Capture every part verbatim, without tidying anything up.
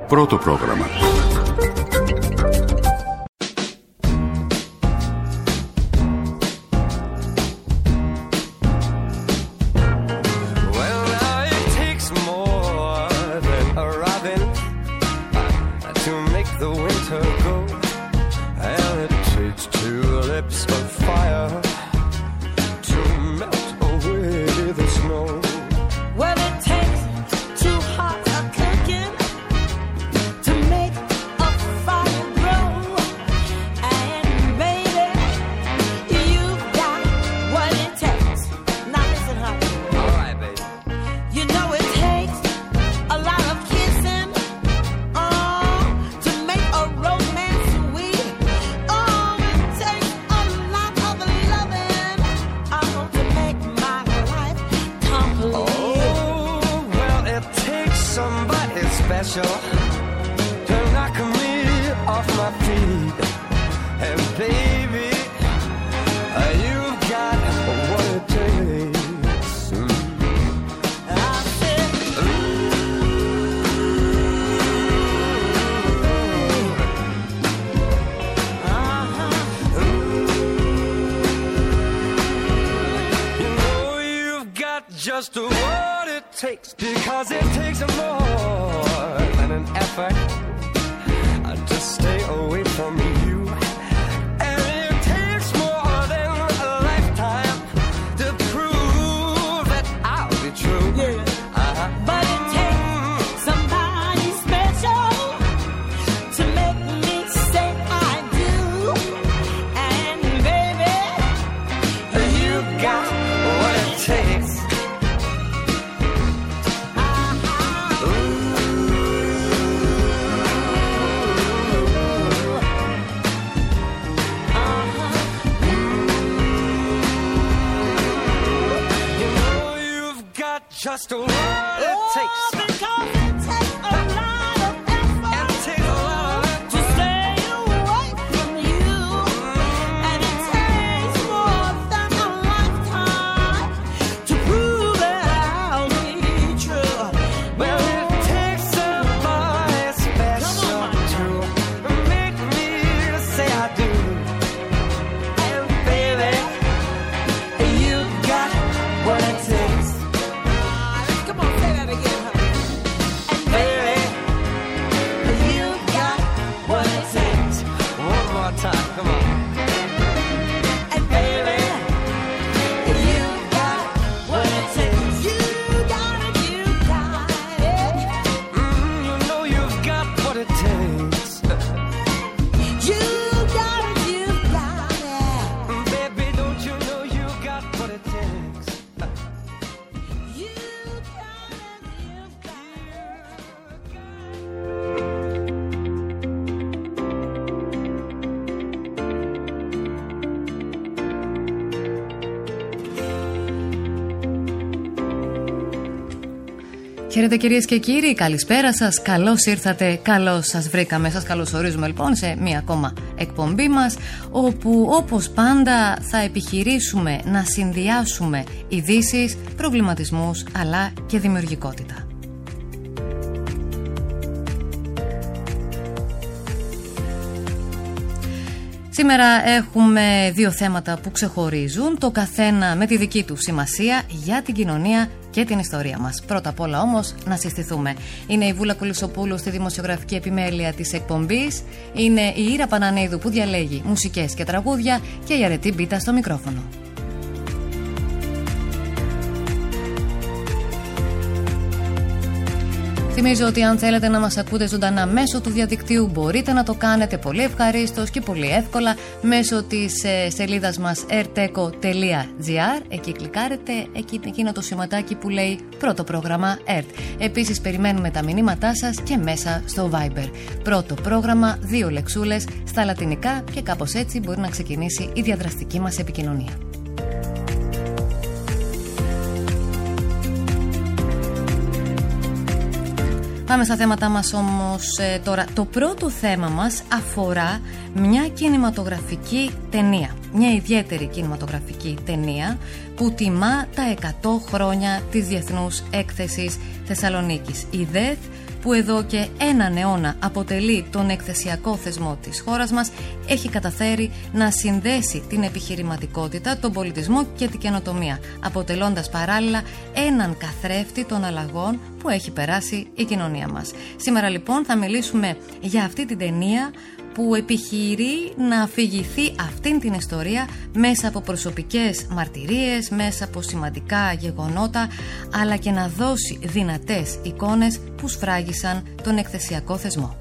Πρώτο πρόγραμμα. Just what it takes, because it takes more than an effort to stay away from you, and it takes more than a lifetime to prove that I'll be true. Yeah. Uh-huh. But it takes somebody special to make me say I do, and baby, you got what it takes. Just what it takes. Oh, because it takes a lot of effort. It takes a lot of effort to stay away from you, mm. And it takes more than a lifetime to prove that I'll be true. Well, oh, it takes somebody special to make me say I do. And baby, you got what it takes. Χαίρετε κυρίες και κύριοι, καλησπέρα σας, καλώς ήρθατε, καλώς σας βρήκαμε. Σας καλωσορίζουμε λοιπόν σε μία ακόμα εκπομπή μας, όπου όπως πάντα θα επιχειρήσουμε να συνδυάσουμε ειδήσεις, προβληματισμούς αλλά και δημιουργικότητα. Σήμερα έχουμε δύο θέματα που ξεχωρίζουν, το καθένα με τη δική του σημασία για την κοινωνία και την ιστορία μας. Πρώτα απ' όλα όμως να συστηθούμε. Είναι η Βούλα Κουλισσοπούλου στη δημοσιογραφική επιμέλεια της εκπομπής, είναι η Ήρα Πανανίδου που διαλέγει μουσικές και τραγούδια και η Αρετή Μπίτα στο μικρόφωνο. Θυμίζω ότι αν θέλετε να μας ακούτε ζωντανά μέσω του διαδικτύου μπορείτε να το κάνετε πολύ ευχαρίστως και πολύ εύκολα μέσω της ε, σελίδας μας erteco τελεία gr. Εκεί κλικάρετε, εκεί εκείνο το σηματάκι που λέει πρώτο πρόγραμμα ΕΡΤ. Επίσης περιμένουμε τα μηνύματά σας και μέσα στο Viber. Πρώτο πρόγραμμα, δύο λεξούλες στα λατινικά και κάπως έτσι μπορεί να ξεκινήσει η διαδραστική μας επικοινωνία. Πάμε στα θέματα μας όμως ε, τώρα. Το πρώτο θέμα μας αφορά μια κινηματογραφική ταινία. Μια ιδιαίτερη κινηματογραφική ταινία που τιμά τα εκατό χρόνια της Διεθνούς Έκθεσης Θεσσαλονίκης. Η ΔΕΘ που εδώ και έναν αιώνα αποτελεί τον εκθεσιακό θεσμό της χώρας μας, έχει καταφέρει να συνδέσει την επιχειρηματικότητα, τον πολιτισμό και την καινοτομία, αποτελώντας παράλληλα έναν καθρέφτη των αλλαγών που έχει περάσει η κοινωνία μας. Σήμερα λοιπόν θα μιλήσουμε για αυτή την ταινία που επιχειρεί να αφηγηθεί αυτήν την ιστορία μέσα από προσωπικές μαρτυρίες, μέσα από σημαντικά γεγονότα, αλλά και να δώσει δυνατές εικόνες που σφράγισαν τον εκθεσιακό θεσμό.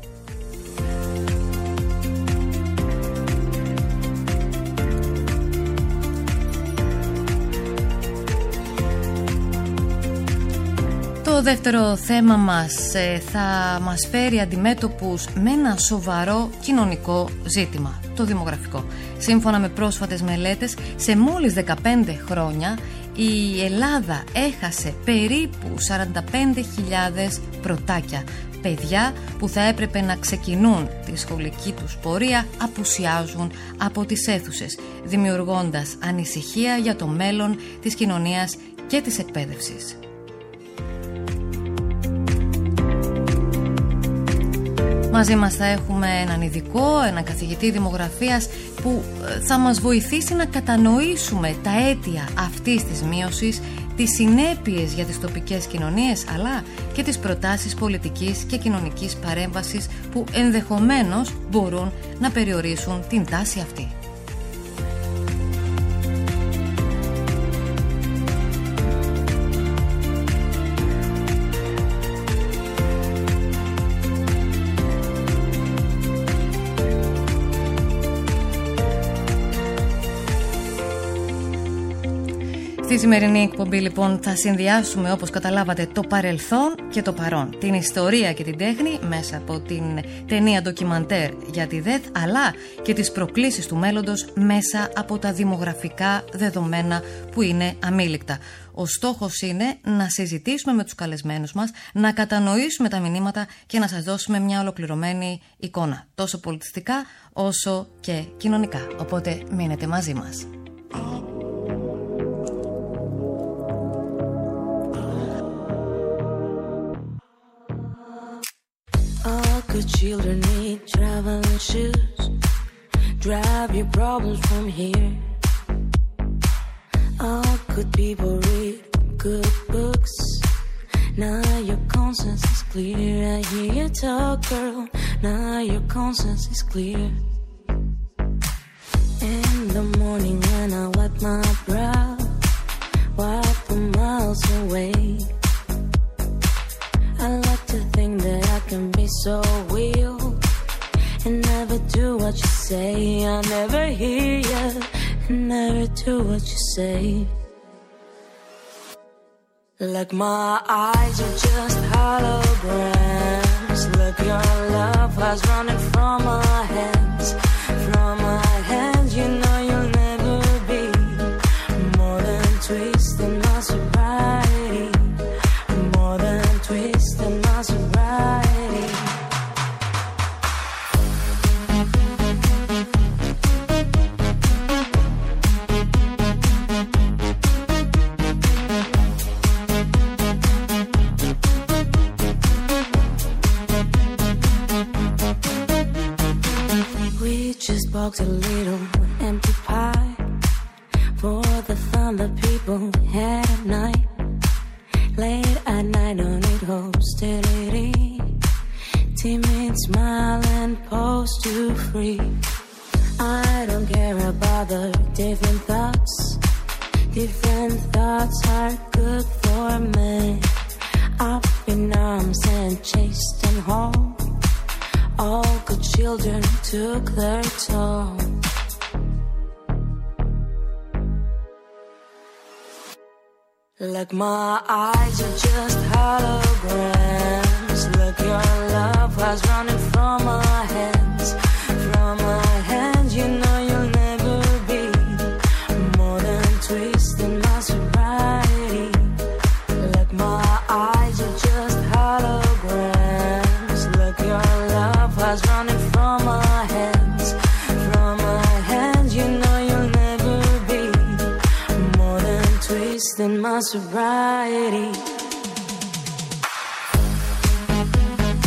Το δεύτερο θέμα μας ε, θα μας φέρει αντιμέτωπους με ένα σοβαρό κοινωνικό ζήτημα, το δημογραφικό. Σύμφωνα με πρόσφατες μελέτες, σε μόλις δεκαπέντε χρόνια η Ελλάδα έχασε περίπου σαράντα πέντε χιλιάδες πρωτάκια. Παιδιά που θα έπρεπε να ξεκινούν τη σχολική τους πορεία απουσιάζουν από τις αίθουσες, δημιουργώντας ανησυχία για το μέλλον της κοινωνίας και της εκπαίδευσης. Μαζί μας θα έχουμε έναν ειδικό, έναν καθηγητή δημογραφίας που θα μας βοηθήσει να κατανοήσουμε τα αίτια αυτής της μείωσης, τις συνέπειες για τις τοπικές κοινωνίες, αλλά και τις προτάσεις πολιτικής και κοινωνικής παρέμβασης που ενδεχομένως μπορούν να περιορίσουν την τάση αυτή. Στη σημερινή εκπομπή λοιπόν θα συνδυάσουμε, όπως καταλάβατε, το παρελθόν και το παρόν, την ιστορία και την τέχνη μέσα από την ταινία ντοκιμαντέρ για τη ΔΕΘ, αλλά και τις προκλήσεις του μέλλοντος μέσα από τα δημογραφικά δεδομένα που είναι αμήλικτα. Ο στόχος είναι να συζητήσουμε με τους καλεσμένους μας, να κατανοήσουμε τα μηνύματα και να σας δώσουμε μια ολοκληρωμένη εικόνα, τόσο πολιτιστικά όσο και κοινωνικά. Οπότε μείνετε μαζί μας. Good children need traveling shoes. Drive your problems from here. All good people read good books. Now your conscience is clear. I hear you talk, girl. Now your conscience is clear. In the morning when I wipe my brow, wipe them miles away. I like to think that I can be so real and never do what you say. I never hear you and never do what you say. Like my eyes are just holograms. Look, your love was running from my hands, from my hands. You know you'll never be more than twisting my sobriety, more than twisting my sobriety. We just boxed a little empty pie for the fun that people had at night. Late at night, don't need hostility. Timid smile and pose too free. I don't care about the different thoughts. Different thoughts are good for me. Up in arms and chased and home. All good children took their toll. Like my eyes are just holograms. Look, your love was running from my hands, from my hands. You know you'll never be more than twisting my sobriety. Like my eyes are just holograms. Look, your love was running from my hands, from my hands. You know you'll never be more than twisting my sobriety.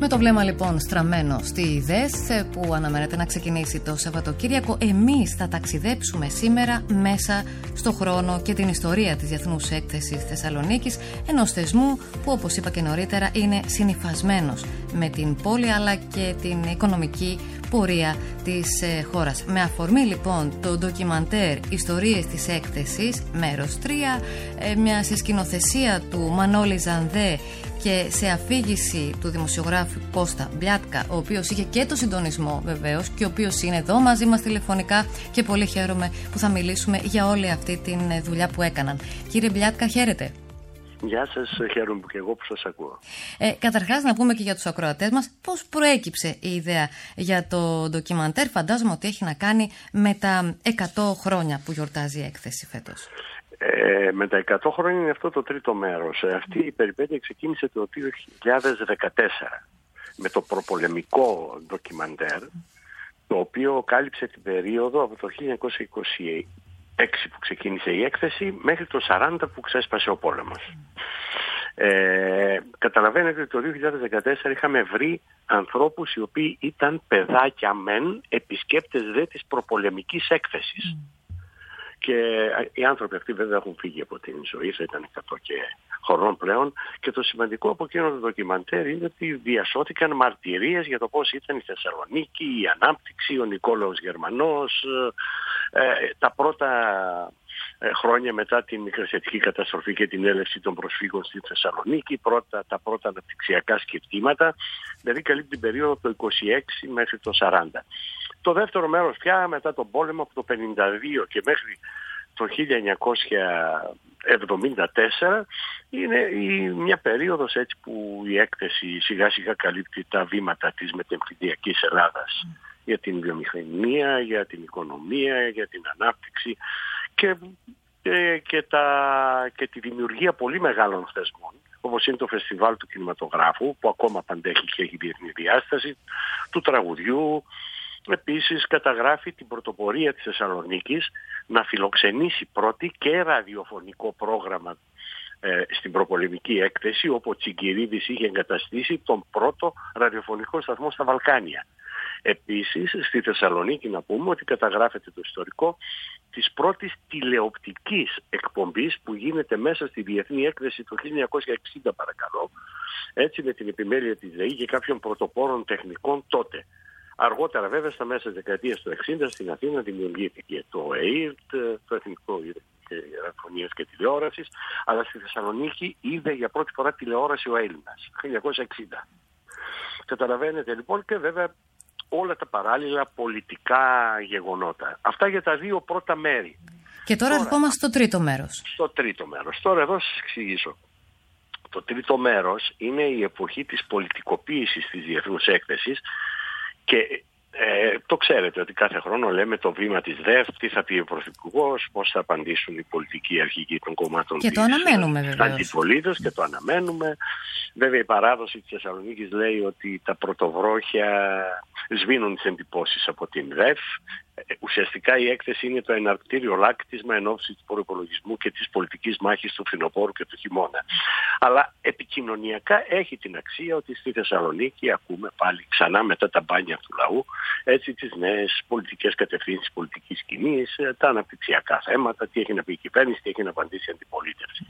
Με το βλέμμα λοιπόν στραμμένο στη ΔΕΘ που αναμένεται να ξεκινήσει το Σαββατοκύριακο, εμείς θα ταξιδέψουμε σήμερα μέσα στο χρόνο και την ιστορία της Διεθνούς Έκθεσης Θεσσαλονίκης, ενός θεσμού που, όπως είπα και νωρίτερα, είναι συνυφασμένος με την πόλη αλλά και την οικονομική πορεία της ε, χώρας. Με αφορμή λοιπόν το ντοκιμαντέρ «Ιστορίες της Έκθεσης», μέρος τρία, ε, μια συσκηνοθεσία του Μανώλη Ζανδέ και σε αφήγηση του δημοσιογράφου Κώστα Μπλιάτκα, ο οποίος είχε και το συντονισμό βεβαίως και ο οποίος είναι εδώ μαζί μας τηλεφωνικά και πολύ χαίρομαι που θα μιλήσουμε για όλη αυτή τη δουλειά που έκαναν. Κύριε Μπλιάτκα, χαίρετε. Γεια σας, χαίρομαι και εγώ που σας ακούω. Ε, καταρχάς να πούμε και για τους ακροατές μας πώς προέκυψε η ιδέα για το ντοκιμαντέρ. Φαντάζομαι ότι έχει να κάνει με τα εκατό χρόνια που γιορτάζει η έκθεση φέτος. Ε, με τα εκατό χρόνια είναι αυτό το τρίτο μέρος. Ε, αυτή η περιπέτεια ξεκίνησε το δύο χιλιάδες δεκατέσσερα με το προπολεμικό ντοκιμαντέρ, το οποίο κάλυψε την περίοδο από το χίλια εννιακόσια είκοσι έξι που ξεκίνησε η έκθεση μέχρι το σαράντα που ξέσπασε ο πόλεμος. Ε, καταλαβαίνετε ότι το δύο χιλιάδες δεκατέσσερα είχαμε βρει ανθρώπους οι οποίοι ήταν παιδάκια μεν, επισκέπτες δε της προπολεμικής έκθεσης. Mm. Και οι άνθρωποι αυτοί βέβαια έχουν φύγει από την ζωή, θα ήταν εκατό και χρονών πλέον. Και το σημαντικό από εκείνο το ντοκιμαντέρ είναι ότι διασώθηκαν μαρτυρίες για το πώς ήταν η Θεσσαλονίκη, η ανάπτυξη, ο Νικόλαος Γερμανός, ε, τα πρώτα ε, χρόνια μετά την μικρασιατική καταστροφή και την έλευση των προσφύγων στη Θεσσαλονίκη, πρώτα, τα πρώτα αναπτυξιακά σκεπτήματα, δηλαδή καλύπτει την περίοδο από το είκοσι έξι μέχρι το σαράντα. Το δεύτερο μέρος πια μετά τον πόλεμο από το πενήντα δύο και μέχρι το χίλια εννιακόσια εβδομήντα τέσσερα είναι η, μια περίοδος έτσι που η έκθεση σιγά σιγά καλύπτει τα βήματα της μετεμφυδιακής Ελλάδας mm. για την βιομηχανία, για την οικονομία, για την ανάπτυξη και, και, και, τα, και τη δημιουργία πολύ μεγάλων θεσμών, όπως είναι το Φεστιβάλ του Κινηματογράφου που ακόμα παντέχει και έχει διεθνή διάσταση, του τραγουδιού. Επίσης καταγράφει την πρωτοπορία της Θεσσαλονίκης να φιλοξενήσει πρώτη και ραδιοφωνικό πρόγραμμα ε, στην προπολεμική έκθεση, όπου ο Τσιγκυρίδης είχε εγκαταστήσει τον πρώτο ραδιοφωνικό σταθμό στα Βαλκάνια. Επίσης στη Θεσσαλονίκη να πούμε ότι καταγράφεται το ιστορικό της πρώτης τηλεοπτικής εκπομπής που γίνεται μέσα στη Διεθνή Έκθεση το χίλια εννιακόσια εξήντα παρακαλώ, έτσι με την επιμέλεια της ΔΕΗ και κάποιων πρωτοπόρων τεχνικών τότε. Αργότερα βέβαια στα μέσα της δεκαετίας του εξήντα στην Αθήνα δημιουργήθηκε το ΕΙΡΤ, το Εθνικό Ραδιοφωνίας και Τηλεόρασης, αλλά στη Θεσσαλονίκη είδε για πρώτη φορά τηλεόραση ο Έλληνας, χίλια εννιακόσια εξήντα. Καταλαβαίνετε λοιπόν και βέβαια όλα τα παράλληλα πολιτικά γεγονότα. Αυτά για τα δύο πρώτα μέρη. Και τώρα, τώρα ερχόμαστε στο τρίτο μέρος. Στο τρίτο μέρος. Τώρα εδώ σας εξηγήσω. Το τρίτο μέρος είναι η εποχή της πολιτικοποίησης της Διεθνούς Έκθεσης. Και ε, το ξέρετε ότι κάθε χρόνο λέμε το βήμα της ΔΕΘ, τι θα πει ο Πρωθυπουργός, πώς θα απαντήσουν οι πολιτικοί αρχηγοί των κομμάτων και της το αναμένουμε, βεβαίως. Αντιπολίτευσης και το αναμένουμε. Βέβαια η παράδοση της Θεσσαλονίκης λέει ότι τα πρωτοβρόχια σβήνουν τις εντυπώσεις από την ΔΕΘ. Ουσιαστικά η έκθεση είναι το εναρκτήριο λάκτισμα εν ώψη του προϋπολογισμού και της πολιτικής μάχης του φθινοπόρου και του χειμώνα. Αλλά επικοινωνιακά έχει την αξία ότι στη Θεσσαλονίκη ακούμε πάλι ξανά μετά τα μπάνια του λαού έτσι τις νέες πολιτικές κατευθύνσεις πολιτικής σκηνής, τα αναπτυξιακά θέματα, τι έχει να πει η κυβέρνηση, τι έχει να απαντήσει η αντιπολίτευση.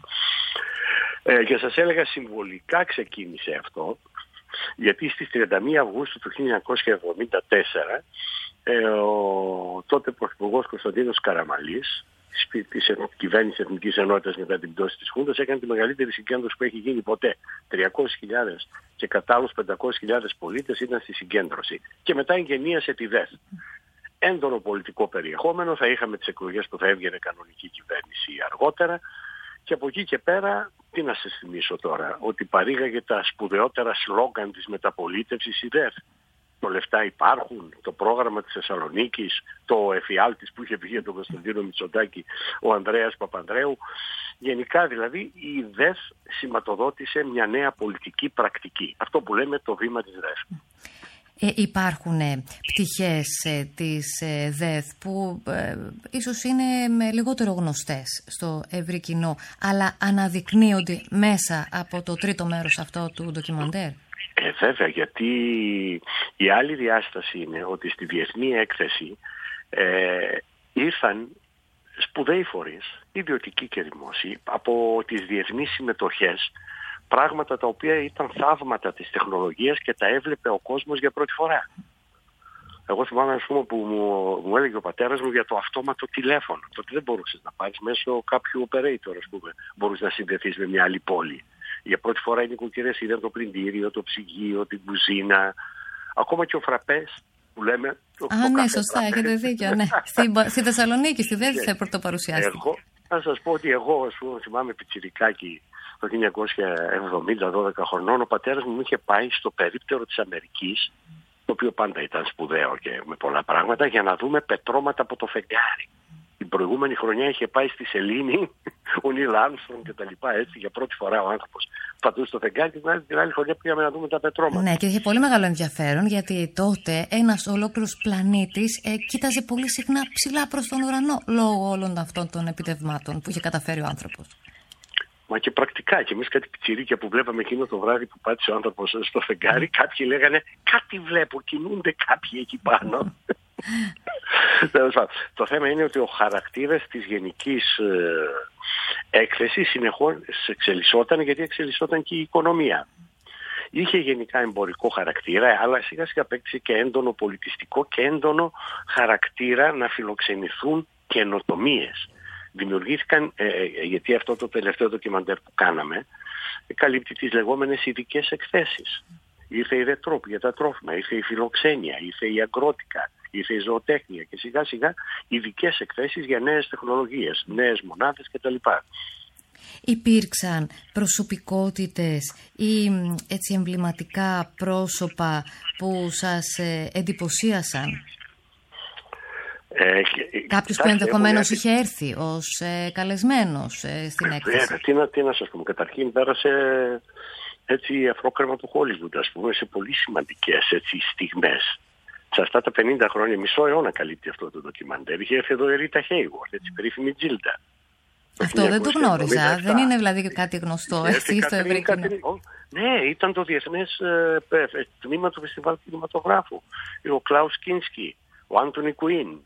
Ε, και σας έλεγα συμβολικά ξεκίνησε αυτό, γιατί στις τριάντα μία Αυγούστου του χίλια εννιακόσια εβδομήντα τέσσερα ε, ο τότε Πρωθυπουργός Κωνσταντίνος Καραμανλής της κυβέρνησης Εθνικής Ενότητας μετά την πτώση της Χούντας έκανε τη μεγαλύτερη συγκέντρωση που έχει γίνει ποτέ. τριακόσιες χιλιάδες και κατά άλλους πεντακόσιες χιλιάδες πολίτες ήταν στη συγκέντρωση. Και μετά εγγενίασε τη ΔΕΘ. Έντονο πολιτικό περιεχόμενο, θα είχαμε τις εκλογές που θα έβγαινε κανονική κυβέρνηση αργότερα. Και από εκεί και πέρα, τι να σας θυμίσω τώρα, ότι παρήγαγε τα σπουδαιότερα σλόγγαν της μεταπολίτευσης η ΔΕΘ. Το λεφτά υπάρχουν, το πρόγραμμα της Θεσσαλονίκης, το εφιάλτης που είχε βγει για τον Κωνσταντίνο Μητσοτάκη ο Ανδρέας Παπανδρέου. Γενικά δηλαδή η ΔΕΘ σηματοδότησε μια νέα πολιτική πρακτική. Αυτό που λέμε το βήμα της ΔΕΘ. Ε, υπάρχουν ε, πτυχές ε, της ε, ΔΕΘ που ε, ίσως είναι με λιγότερο γνωστές στο ευρύ κοινό, αλλά αναδεικνύονται μέσα από το τρίτο μέρος αυτό του ντοκιμαντέρ. Ε, βέβαια, γιατί η άλλη διάσταση είναι ότι στη διεθνή έκθεση ε, ήρθαν σπουδαίοι φορείς, ιδιωτικοί και δημόσιοι, από τις διεθνείς συμμετοχές, πράγματα τα οποία ήταν θαύματα της τεχνολογίας και τα έβλεπε ο κόσμος για πρώτη φορά. Εγώ θυμάμαι, ας πούμε, που μου, μου έλεγε ο πατέρας μου για το αυτόματο τηλέφωνο. Τότε δεν μπορούσες να πάρεις μέσω κάποιου operator, ας πούμε. Μπορούσες να συνδεθείς με μια άλλη πόλη. Για πρώτη φορά οι νοικοκυρές είδαν το πλυντήριο, το ψυγείο, την κουζίνα, ακόμα και ο φραπές που λέμε. Το, Α, το ναι, σωστά, φραπές. Έχετε δίκιο. Ναι. στη, στη Θεσσαλονίκη, στη Δέλτα πρωτοπαρουσιάστηκε. Εγώ, να σας πω ότι εγώ, ας πούμε, θυμάμαι πιτσιρικάκι το χίλια εννιακόσια εβδομήντα, δώδεκα χρονών, ο πατέρας μου είχε πάει στο περίπτερο της Αμερικής, το οποίο πάντα ήταν σπουδαίο και με πολλά πράγματα, για να δούμε πετρώματα από το φεγγάρι. Την προηγούμενη χρονιά είχε πάει στη Σελήνη, ο Νίλ Άρμστρονγκ και τα λοιπά, έτσι, για πρώτη φορά ο άνθρωπος πατούσε στο φεγγάρι και την άλλη χρονιά πήγαμε να δούμε τα πετρώματα. Ναι, και είχε πολύ μεγάλο ενδιαφέρον, γιατί τότε ένας ολόκληρος πλανήτης ε, κοίταζε πολύ συχνά ψηλά προς τον ουρανό, λόγω όλων αυτών των επιτευγμάτων που είχε καταφέρει ο άνθρωπος. Μα και πρακτικά, και εμείς κάτι πιτσιρίκια που βλέπαμε εκείνο το βράδυ που πάτησε ο άνθρωπος στο φεγγάρι, κάποιοι λέγανε κάτι βλέπω, κινούνται κάποιοι εκεί πάνω. Το θέμα είναι ότι ο χαρακτήρας της γενικής ε, έκθεσης συνεχώς εξελισσόταν, γιατί εξελισσόταν και η οικονομία. Είχε γενικά εμπορικό χαρακτήρα, αλλά σιγά σιγά απέκτησε και έντονο πολιτιστικό και έντονο χαρακτήρα να φιλοξενηθούν καινοτομίες. Δημιουργήθηκαν, ε, γιατί αυτό το τελευταίο ντοκιμαντέρ που κάναμε ε, καλύπτει τις λεγόμενες ειδικές εκθέσεις. Ήρθε η ρετρόπ για τα τρόφιμα, ήρθε η φιλοξένεια, ήρθε η αγκρότικα, ήρθε η ζωοτέχνια και σιγά σιγά ειδικές εκθέσεις για νέες τεχνολογίες, νέες μονάδες κτλ. Υπήρξαν προσωπικότητες ή έτσι εμβληματικά πρόσωπα που σας ε, εντυπωσίασαν? Ε, Κάποιος που ενδεχομένως είχε έρθει ως ε, καλεσμένος ε, στην έκθεση. Ε, τι, να, τι να σας πούμε, καταρχήν πέρασε έτσι αφρόκρεμα του Χόλιγουντ, ας πούμε, σε πολύ σημαντικές έτσι, στιγμές. Σε αυτά τα πενήντα χρόνια, μισό αιώνα καλύπτει αυτό το ντοκιμαντέρ. Είχε έρθει εδώ η Ρίτα Χέιγουαρντ, έτσι περίφημη Τζίλντα. Αυτό δεν το γνώριζα, δεν είναι δηλαδή κάτι γνωστό έτσι, στο ευρύ κοινό. Ναι, ήταν το διεθνές ε, ε, τμήμα του Φεστιβάλ Κινηματογράφου. Ο Κλάους Κίνσκι, ο Άντονι Κουίν,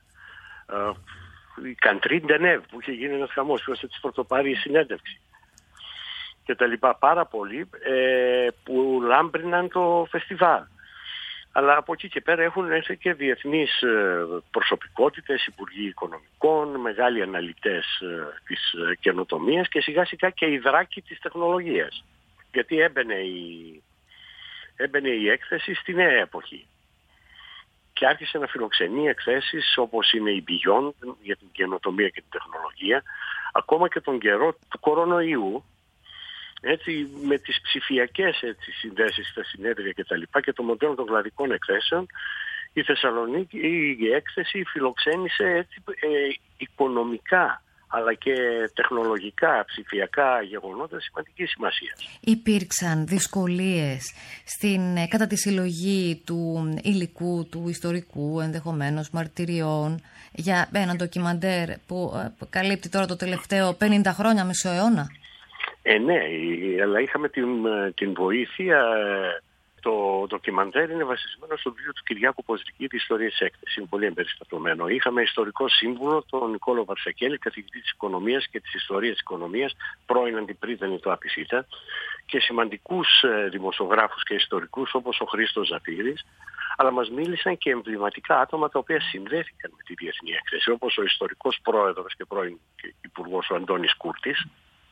ε, η Καντρίν Ντενέβ που είχε γίνει ένας χαμός, που της πρωτοπάρει η συνέντευξη. Και τα λοιπά, πάρα πολλοί ε, που λάμπριναν το φεστιβάλ. Αλλά από εκεί και πέρα έχουν έρθει και διεθνείς προσωπικότητες, υπουργοί οικονομικών, μεγάλοι αναλυτές της καινοτομίας και σιγά σιγά και οι δράκοι της τεχνολογίας. Γιατί έμπαινε η, έμπαινε η έκθεση στη νέα εποχή. Και άρχισε να φιλοξενεί εκθέσεις όπως είναι η Beyond για την καινοτομία και την τεχνολογία, ακόμα και τον καιρό του κορονοϊού, έτσι, με τις ψηφιακές έτσι, συνδέσεις στα συνέδρια και τα λοιπά και το μοντέλο των κλαδικών εκθέσεων, η Θεσσαλονίκη, η έκθεση φιλοξένησε έτσι, ε, οικονομικά αλλά και τεχνολογικά, ψηφιακά γεγονότα σημαντικής σημασίας. Υπήρξαν δυσκολίες στην, κατά τη συλλογή του υλικού, του ιστορικού, ενδεχομένως μαρτυριών, για ένα ντοκιμαντέρ που ε, καλύπτει τώρα το τελευταίο πενήντα χρόνια, μισό αιώνα? Ε, ναι, αλλά είχαμε την, την βοήθεια. Το ντοκιμαντέρ είναι βασισμένο στο βιβλίο του Κυριάκου Ποζρικίδη, Ιστορίες Έκθεση. Είναι πολύ εμπεριστατωμένο. Είχαμε ιστορικό σύμβουλο, τον Νικόλο Βαρσακέλη, καθηγητή της Οικονομίας και της Ιστορίας της Οικονομίας, πρώην αντιπρίτανη του ΑΠΙΣΙΤΑ, και σημαντικούς δημοσιογράφους και ιστορικούς όπως ο Χρήστος Ζαφύρης. Αλλά μας μίλησαν και εμβληματικά άτομα τα οποία συνδέθηκαν με τη διεθνή έκθεση, όπως ο ιστορικός πρόεδρος και πρώην υπουργός ο Αντώνης Κούρτης,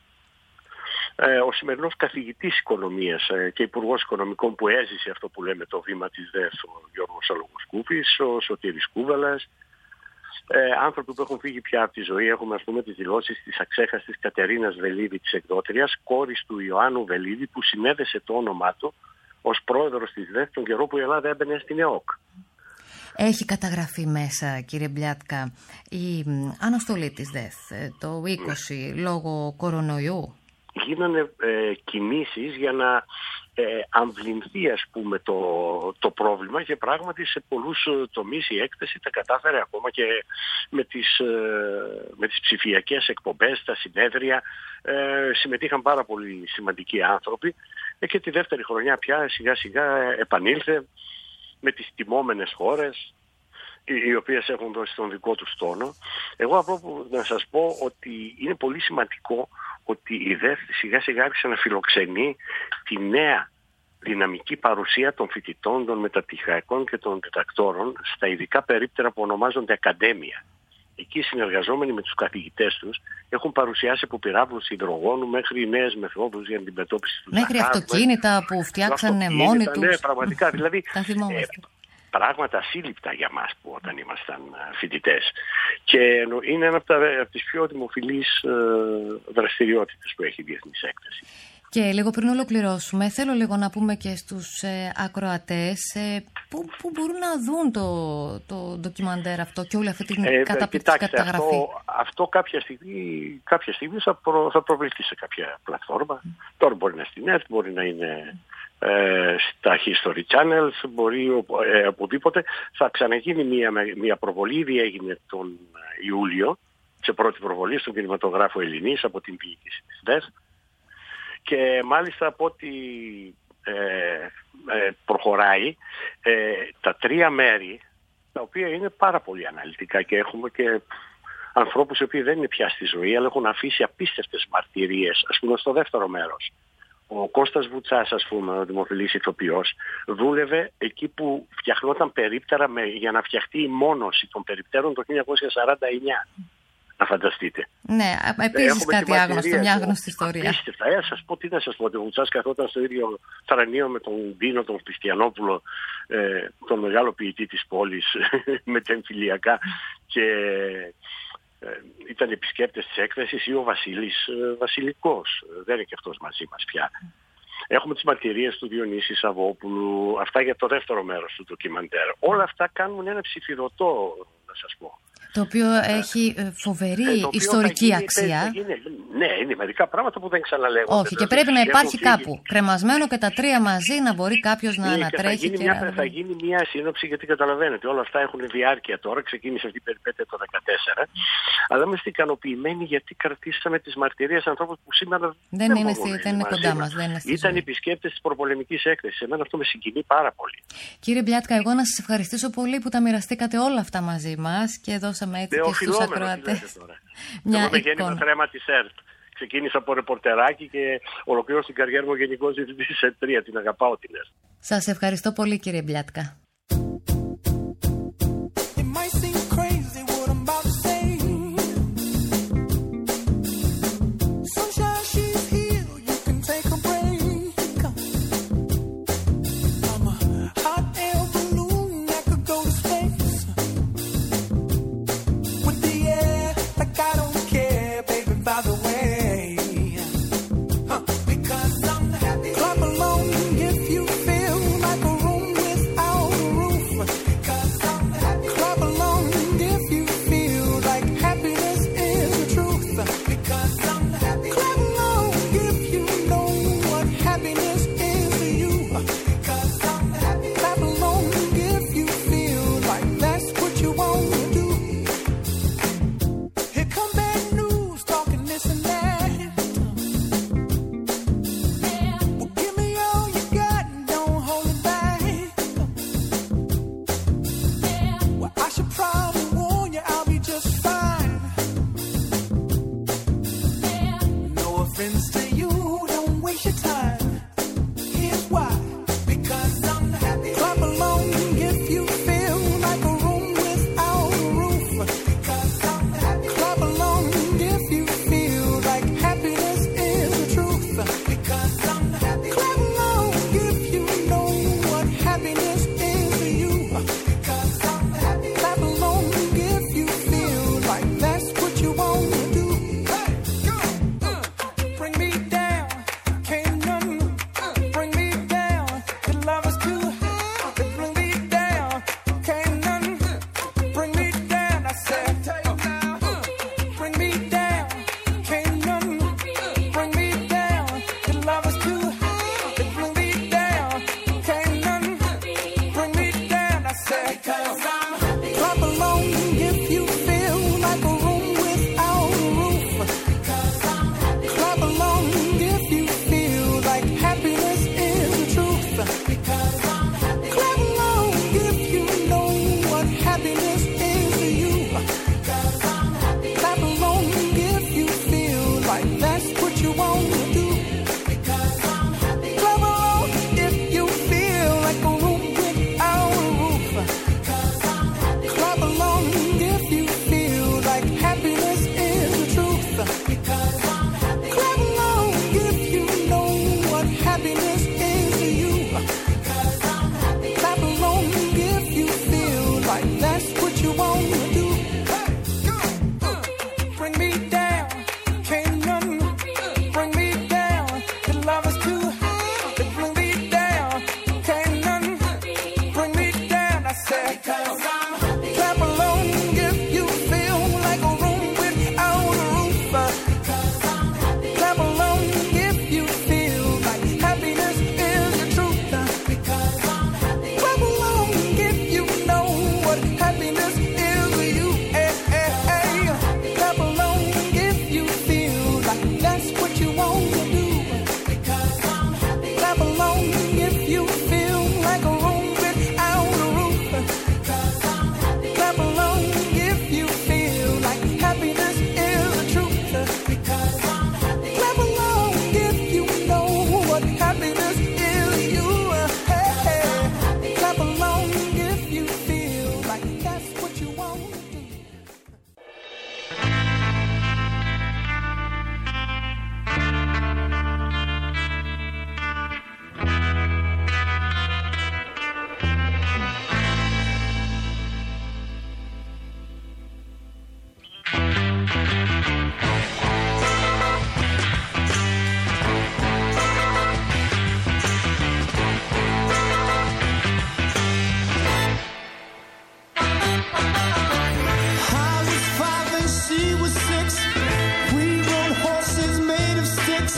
ο σημερινός καθηγητής οικονομίας και υπουργός οικονομικών που έζησε αυτό που λέμε το βήμα της ΔΕΘ, ο Γιώργος Αλογουσκούπης, ο Σωτήρης Κούβαλας, ε, άνθρωποι που έχουν φύγει πια από τη ζωή. Έχουμε ας πούμε τις δηλώσεις της αξέχαστης Κατερίνας Βελίδη, της εκδότριας, κόρης του Ιωάννου Βελίδη, που συνέδεσε το όνομά του ως πρόεδρος της ΔΕΘ τον καιρό που η Ελλάδα έμπαινε στην ΕΟΚ. Έχει καταγραφεί μέσα, κύριε Μπλιάτκα, η αναστολή της ΔΕΘ το είκοσι λόγω κορονοϊού? Γίνανε ε, κινήσεις για να ε, αμβληνθεί, ας πούμε, το, το πρόβλημα, και πράγματι σε πολλούς τομείς η έκθεση τα κατάφερε, ακόμα και με τις, ε, με τις ψηφιακές εκπομπές, τα συνέδρια, ε, συμμετείχαν πάρα πολύ σημαντικοί άνθρωποι, ε, και τη δεύτερη χρονιά πια σιγά σιγά επανήλθε με τις τιμόμενες χώρες, οι οποίες έχουν δώσει τον δικό τους τόνο. Εγώ από να σας πω ότι είναι πολύ σημαντικό ότι η ΔΕΘ σιγά σιγά άρχισε να φιλοξενεί τη νέα δυναμική παρουσία των φοιτητών, των μεταπτυχιακών και των διδακτόρων στα ειδικά περίπτερα που ονομάζονται ακαδέμια. Εκεί συνεργαζόμενοι με τους καθηγητές τους έχουν παρουσιάσει από πυράβλους υδρογόνου μέχρι νέες μεθόδους για αντιμετώπιση του μέχρι ζαχάρου, αυτοκίνητα που φτιάξανε μόνοι τους. Ναι, πραγματικά. Δηλαδή, ε, πράγματα ασύλληπτα για μας που όταν ήμασταν φοιτητές. Και είναι ένα από, τα, από τις πιο δημοφιλείς ε, δραστηριότητες που έχει η Διεθνής Έκθεση. Και λίγο πριν ολοκληρώσουμε, θέλω λίγο να πούμε και στους ε, ακροατές ε, που, που μπορούν να δουν το, το ντοκιμαντέρ αυτό και όλη αυτή την ε, καταπληκτική καταγραφή. Αυτό, αυτό κάποια στιγμή, κάποια στιγμή θα, προ, θα προβληθεί σε κάποια πλατφόρμα. Mm. Τώρα μπορεί να είναι στην ΕΡΤ, μπορεί να είναι ε, στα History Channels, μπορεί ε, οπουδήποτε. Θα ξαναγίνει μια, μια προβολή, ήδη έγινε τον Ιούλιο, σε πρώτη προβολή στον κινηματογράφο Ελληνής από την διοίκηση της ΔΕΘ. Και μάλιστα από ό,τι ε, ε, προχωράει, ε, τα τρία μέρη, τα οποία είναι πάρα πολύ αναλυτικά, και έχουμε και ανθρώπους οι οποίοι δεν είναι πια στη ζωή, αλλά έχουν αφήσει απίστευτες μαρτυρίες. Ας πούμε, στο δεύτερο μέρος, ο Κώστας Βουτσάς, ας πούμε, ο δημοφιλής ηθοποιός, δούλευε εκεί που φτιαχνόταν περίπτερα με, για να φτιαχτεί η μόνωση των περιπτέρων το χίλια εννιακόσια σαράντα εννιά. Να φανταστείτε. Ναι, επίσης κάτι άγνωστο, μια άγνωστη ιστορία. Απίστευτα. Ε, σας πω τι να σας πω. Ο Βουτσάς καθόταν στο ίδιο θρανείο με τον Ντίνο, τον Χριστιανόπουλο, ε, τον μεγάλο ποιητή της πόλης, με τα εμφυλιακά, και ε, ήταν επισκέπτες της έκθεσης, ή ο Βασίλης ε, Βασιλικός. Δεν είναι και αυτός μαζί μας πια. Έχουμε τις μαρτυρίες του Διονύση Σαββόπουλου, αυτά για το δεύτερο μέρος του ντοκιμαντέρ. Όλα αυτά κάνουν ένα ψηφιδωτό, να σας πω. Το οποίο έχει φοβερή ε, οποίο ιστορική γίνει, αξία. Είναι, ναι, είναι μερικά πράγματα που δεν ξαναλέγονται. Όχι, και πρέπει να υπάρχει κάπου φύγει. κρεμασμένο και τα τρία μαζί, να μπορεί κάποιος να ναι, ανατρέχει. Και θα, γίνει και... Μια, θα γίνει μια σύνοψη, γιατί καταλαβαίνετε, όλα αυτά έχουν διάρκεια τώρα. Ξεκίνησε αυτή η περιπέτεια το δύο χιλιάδες δεκατέσσερα. Αλλά είμαστε ικανοποιημένοι, γιατί κρατήσαμε τις μαρτυρίες ανθρώπων που σήμερα δεν, δεν είναι, στη, δεν είναι κοντά μας. Ήταν επισκέπτες της προπολεμικής έκθεσης. Εμένα αυτό με συγκινεί πάρα πολύ. Κύριε Μπλιάτκα, εγώ να σας ευχαριστήσω πολύ που τα μοιραστήκατε όλα αυτά μαζί μας και δώσαμε έτσι και στους ακροατές μια εγώ με γέννημα θρέμα της ΕΡΤ. Ξεκίνησα από ρεπορτεράκι και ολοκλήρωσα την καριέρα μου γενικός διευθυντής της ΕΡΤ τρία. Την αγαπάω την ΕΡΤ. Σας ευχαριστώ πολύ, κύριε Μπλιάτκα. Bring me down, can't none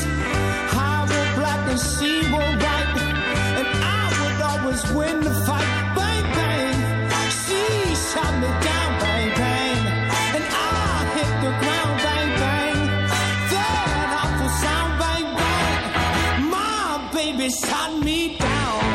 I was black and she was white, and I would always win the fight. Bang, bang, she shot me down. Bang, bang, and I hit the ground. Bang, bang, that awful sound. Bang, bang, my baby shot me down.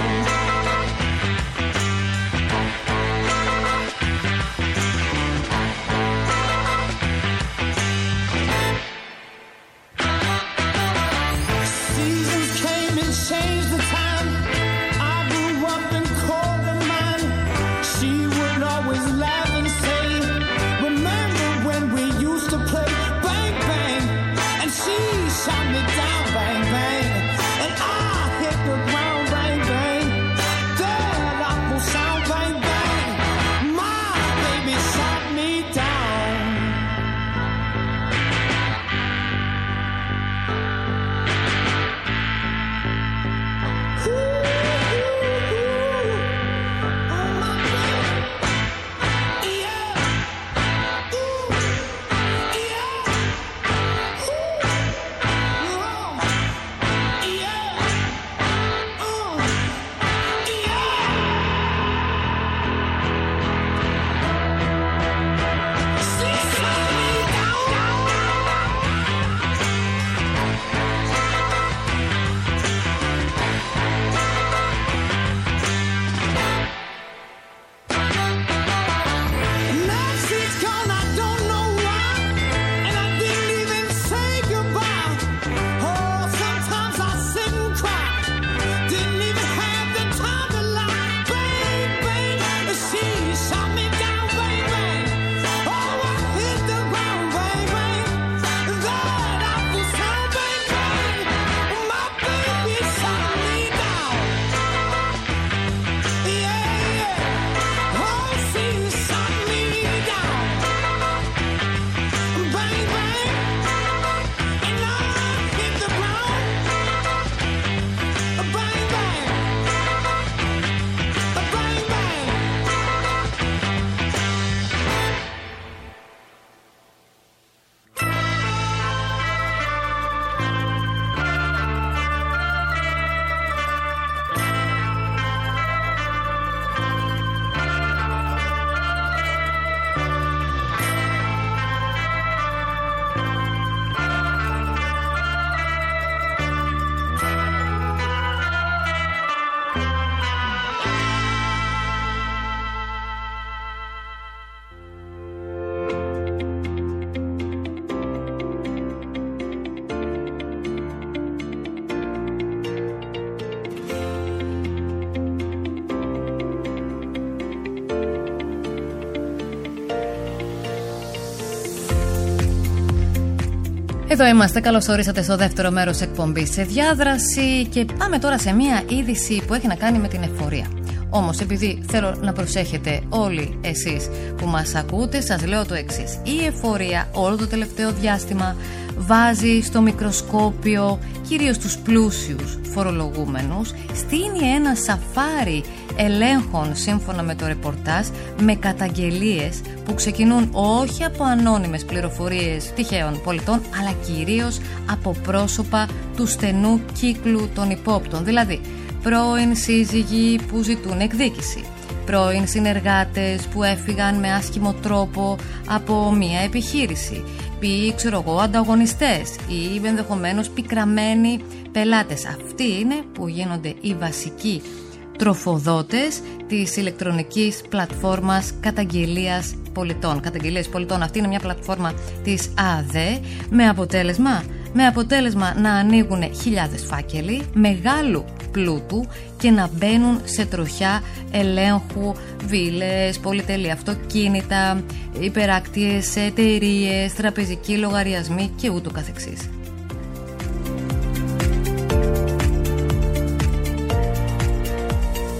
Εδώ είμαστε, καλώς ορίσατε στο δεύτερο μέρος εκπομπής σε διάδραση και πάμε τώρα σε μια είδηση που έχει να κάνει με την εφορία. Όμως επειδή θέλω να προσέχετε όλοι εσείς που μας ακούτε, σας λέω το εξής. Η εφορία όλο το τελευταίο διάστημα βάζει στο μικροσκόπιο κυρίως τους πλούσιους φορολογούμενους, στείνει ένα σαφάρι ελέγχων σύμφωνα με το ρεπορτάζ, με καταγγελίες που ξεκινούν όχι από ανώνυμες πληροφορίες τυχαίων πολιτών, αλλά κυρίως από πρόσωπα του στενού κύκλου των υπόπτων, δηλαδή πρώην σύζυγοι που ζητούν εκδίκηση, πρώην συνεργάτες που έφυγαν με άσχημο τρόπο από μια επιχείρηση, ή ξέρω εγώ ανταγωνιστές ή ενδεχομένως πικραμένοι πελάτες. Αυτοί είναι που γίνονται οι βασικοί τροφοδότες της ηλεκτρονικής πλατφόρμας καταγγελίας πολιτών. Καταγγελίες πολιτών, αυτή είναι μια πλατφόρμα της ΑΔΕ με αποτέλεσμα, με αποτέλεσμα να ανοίγουν χιλιάδες φάκελοι μεγάλου πλούτου και να μπαίνουν σε τροχιά ελέγχου βίλες, πολυτελεία, αυτοκίνητα, υπεράκτιες εταιρείες, τραπεζικοί λογαριασμοί και ούτω καθεξής.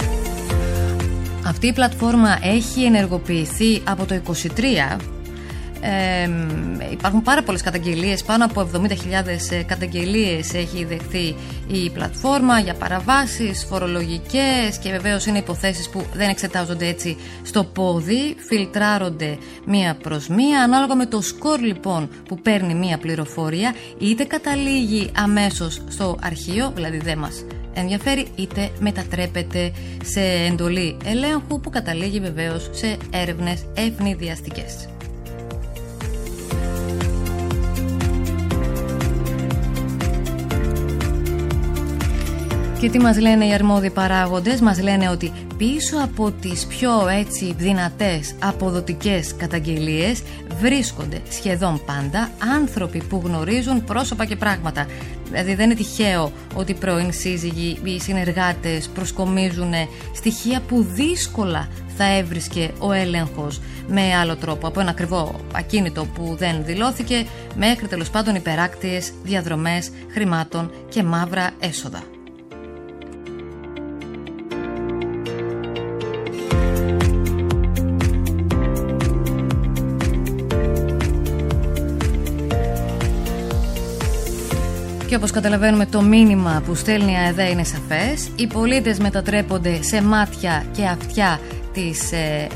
Αυτή η πλατφόρμα έχει ενεργοποιηθεί από το είκοσι τρία Ε, υπάρχουν πάρα πολλές καταγγελίες, πάνω από εβδομήντα χιλιάδες καταγγελίες έχει δεχθεί η πλατφόρμα για παραβάσεις φορολογικές και βεβαίως είναι υποθέσεις που δεν εξετάζονται έτσι στο πόδι, φιλτράρονται μία προς μία ανάλογα με το σκορ λοιπόν που παίρνει μία πληροφορία, είτε καταλήγει αμέσως στο αρχείο, δηλαδή δεν μας ενδιαφέρει, είτε μετατρέπεται σε εντολή ελέγχου που καταλήγει βεβαίως σε έρευνες ευνηδιαστικές. Και τι μας λένε οι αρμόδιοι παράγοντες? Μας λένε ότι πίσω από τις πιο έτσι δυνατές αποδοτικές καταγγελίες βρίσκονται σχεδόν πάντα άνθρωποι που γνωρίζουν πρόσωπα και πράγματα. Δηλαδή δεν είναι τυχαίο ότι πρώην σύζυγοι ή συνεργάτες προσκομίζουν στοιχεία που δύσκολα θα έβρισκε ο έλεγχος με άλλο τρόπο, από ένα ακριβό ακίνητο που δεν δηλώθηκε μέχρι τέλος πάντων υπεράκτιες διαδρομές χρημάτων και μαύρα έσοδα. Και όπως καταλαβαίνουμε, το μήνυμα που στέλνει η ΑΕΔΕ είναι σαφές. Οι πολίτες μετατρέπονται σε μάτια και αυτιά της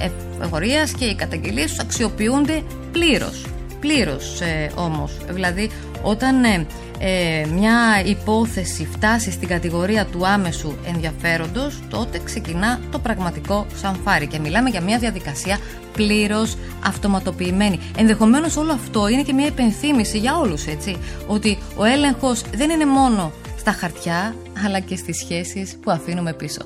εφορίας και οι καταγγελίες τους αξιοποιούνται πλήρως. Πλήρως ε, όμως. Δηλαδή όταν ε, ε, μια υπόθεση φτάσει στην κατηγορία του άμεσου ενδιαφέροντος, τότε ξεκινά το πραγματικό σαμφάρι και μιλάμε για μια διαδικασία πλήρως αυτοματοποιημένη. Ενδεχομένως όλο αυτό είναι και μια υπενθύμηση για όλους, έτσι, ότι ο έλεγχος δεν είναι μόνο στα χαρτιά αλλά και στις σχέσεις που αφήνουμε πίσω.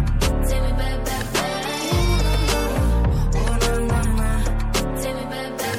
Baby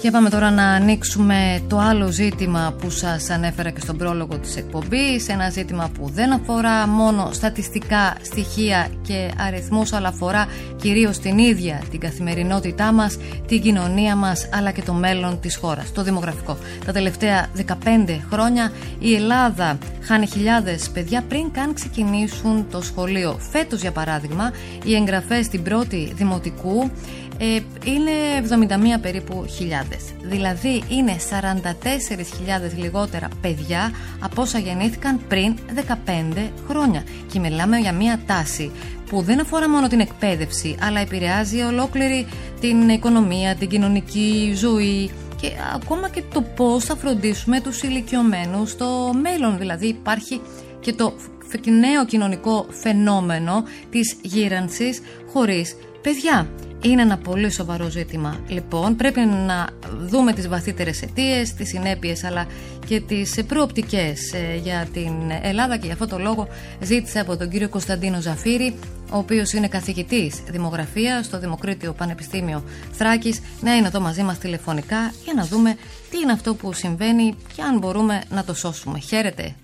Και πάμε τώρα να ανοίξουμε το άλλο ζήτημα που σας ανέφερα και στον πρόλογο της εκπομπής. Ένα ζήτημα που δεν αφορά μόνο στατιστικά στοιχεία και αριθμούς, αλλά αφορά κυρίως την ίδια την καθημερινότητά μας, την κοινωνία μας, αλλά και το μέλλον της χώρας, το δημογραφικό. Τα τελευταία δεκαπέντε χρόνια η Ελλάδα χάνει χιλιάδες παιδιά πριν καν ξεκινήσουν το σχολείο. Φέτος, για παράδειγμα, οι εγγραφές στην πρώτη δημοτικού Ε, είναι εβδομήντα μία περίπου χιλιάδες. Δηλαδή είναι σαράντα τέσσερις χιλιάδες λιγότερα παιδιά από όσα γεννήθηκαν πριν δεκαπέντε χρόνια. Και μιλάμε για μία τάση που δεν αφορά μόνο την εκπαίδευση, αλλά επηρεάζει ολόκληρη την οικονομία, την κοινωνική ζωή και ακόμα και το πώς θα φροντίσουμε τους ηλικιωμένους στο μέλλον. Δηλαδή υπάρχει και το νέο κοινωνικό φαινόμενο της γύρανσης χωρίς παιδιά. Είναι ένα πολύ σοβαρό ζήτημα. Λοιπόν, πρέπει να δούμε τις βαθύτερες αιτίες, τις συνέπειες, αλλά και τις προοπτικές για την Ελλάδα, και για αυτό το λόγο ζήτησα από τον κύριο Κωνσταντίνο Ζαφύρη, ο οποίος είναι καθηγητής δημογραφίας στο Δημοκρίτιο Πανεπιστήμιο Θράκης, να είναι εδώ μαζί μας τηλεφωνικά για να δούμε τι είναι αυτό που συμβαίνει και αν μπορούμε να το σώσουμε. Χαίρετε.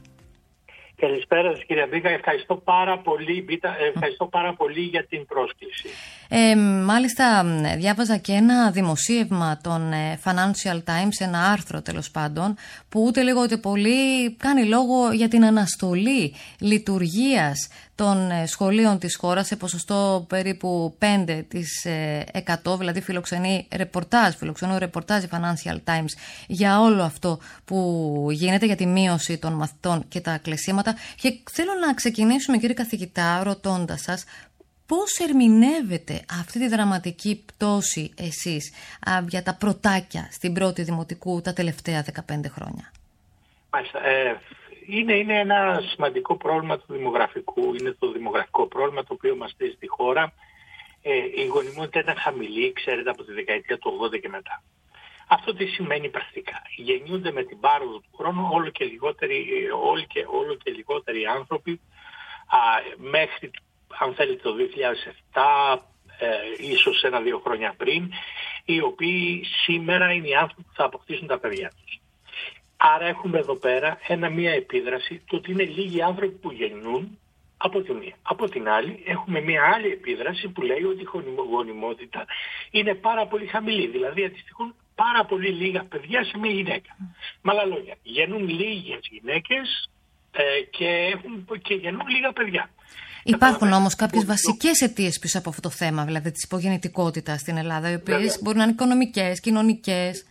Καλησπέρα σας, κύριε Μπίκα. Ευχαριστώ πάρα πολύ, Μπίτα, ευχαριστώ πάρα πολύ για την πρόσκληση. Ε, μάλιστα διάβαζα και ένα δημοσίευμα των Financial Times, ένα άρθρο τέλος πάντων, που ούτε λίγο ούτε πολύ κάνει λόγο για την αναστολή λειτουργίας των σχολείων της χώρας σε ποσοστό περίπου πέντε τοις εκατό, δηλαδή φιλοξενεί ρεπορτάζ, φιλοξενούν ρεπορτάζ οι Financial Times για όλο αυτό που γίνεται, για τη μείωση των μαθητών και τα κλεισίματα. Και θέλω να ξεκινήσουμε, κύριε καθηγητά, ρωτώντας σας πώς ερμηνεύετε αυτή τη δραματική πτώση εσείς α, για τα πρωτάκια στην πρώτη δημοτικού τα τελευταία δεκαπέντε χρόνια. Μάλιστα. Ε, είναι, είναι ένα σημαντικό πρόβλημα του δημογραφικού. Είναι το δημογραφικό πρόβλημα το οποίο μας θέσει στη χώρα. Ε, η γονιμότητα ήταν χαμηλή, ξέρετε, από τη δεκαετία του ογδόντα και μετά. Αυτό τι σημαίνει πρακτικά? Γεννιούνται με την πάροδο του χρόνου όλο και λιγότεροι, όλο και, όλο και λιγότεροι άνθρωποι α, μέχρι, αν θέλετε, το δύο χιλιάδες επτά, ε, ίσως ένα-δύο χρόνια πριν, οι οποίοι σήμερα είναι οι άνθρωποι που θα αποκτήσουν τα παιδιά τους. Άρα έχουμε εδώ πέρα ένα, μία επίδραση το ότι είναι λίγοι άνθρωποι που γεννούν από τη μία. Από την άλλη έχουμε μία άλλη επίδραση που λέει ότι η γονιμότητα είναι πάρα πολύ χαμηλή. Δηλαδή αντιστοιχούν πάρα πολύ λίγα παιδιά σε μία γυναίκα. Με άλλα λόγια, γεννούν λίγες γυναίκες ε, και, έχουν, και γεννούν λίγα παιδιά. Υπάρχουν όμως κάποιες βασικές αιτίες πίσω από αυτό το θέμα, δηλαδή της υπογεννητικότητας στην Ελλάδα, οι οποίες μπορεί να είναι οικονομικές, κοινωνικές.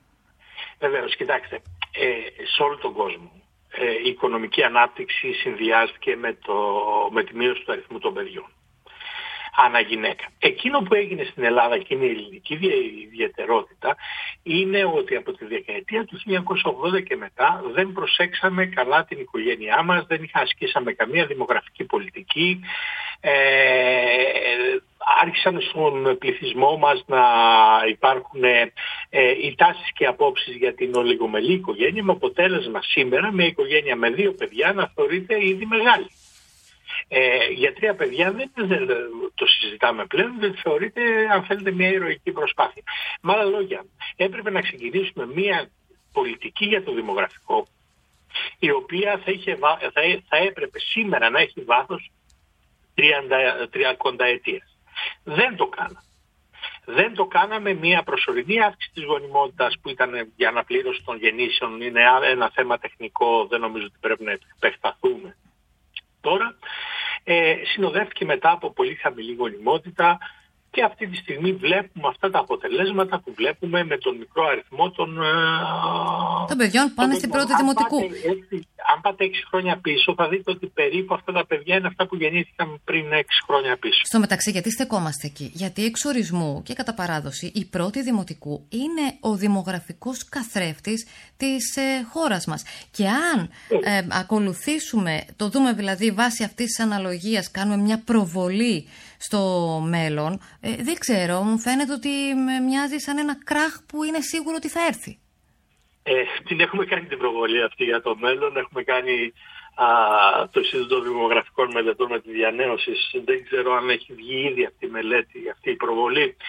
Βεβαίως, κοιτάξτε, ε, σε όλο τον κόσμο ε, η οικονομική ανάπτυξη συνδυάστηκε με, το, με τη μείωση του αριθμού των παιδιών ανά γυναίκα. Εκείνο που έγινε στην Ελλάδα και είναι η ελληνική ιδιαιτερότητα είναι ότι από τη δεκαετία του χίλια εννιακόσια ογδόντα και μετά δεν προσέξαμε καλά την οικογένειά μας, δεν ασκήσαμε καμία δημογραφική πολιτική, ε, άρχισαν στον πληθυσμό μας να υπάρχουν ε, οι τάσεις και απόψεις για την ολιγομελή οικογένεια, με αποτέλεσμα σήμερα μια οικογένεια με δύο παιδιά να θεωρείται ήδη μεγάλη. Ε, για τρία παιδιά δεν, δεν το συζητάμε πλέον, δεν θεωρείται, αν θέλετε, μια ηρωική προσπάθεια. Με άλλα λόγια, έπρεπε να ξεκινήσουμε μια πολιτική για το δημογραφικό, η οποία θα, είχε, θα, θα έπρεπε σήμερα να έχει βάθος τριάντα ετίας. Δεν το κάναμε. Δεν το κάναμε. Μια προσωρινή αύξηση της γονιμότητας που ήταν για αναπλήρωση των γεννήσεων, είναι ένα θέμα τεχνικό, δεν νομίζω ότι πρέπει να επεκταθούμε τώρα. Ε, συνοδεύτηκε μετά από πολύ χαμηλή γονιμότητα και αυτή τη στιγμή βλέπουμε αυτά τα αποτελέσματα που βλέπουμε με τον μικρό αριθμό των, των παιδιών που πάνε στην πρώτη αν δημοτικού. Πάτε έξι, αν πάτε έξι χρόνια πίσω θα δείτε ότι περίπου αυτά τα παιδιά είναι αυτά που γεννήθηκαν πριν έξι χρόνια πίσω. Στο μεταξύ, γιατί στεκόμαστε εκεί? Γιατί εξ ορισμού και κατά παράδοση η πρώτη δημοτικού είναι ο δημογραφικός καθρέφτης της ε, χώρας μας. Και αν ε, ακολουθήσουμε, το δούμε δηλαδή βάσει αυτής της αναλογίας, κάνουμε μια προβολή στο μέλλον, ε, δεν ξέρω, μου φαίνεται ότι μοιάζει σαν ένα κράχ που είναι σίγουρο ότι θα έρθει. Ε, την έχουμε κάνει την προβολή αυτή για το μέλλον, έχουμε κάνει α, το Ινστιτούτο Δημογραφικών Μελετών με τη διανέωση. Δεν ξέρω αν έχει βγει ήδη αυτή η μελέτη, αυτή η προβολή.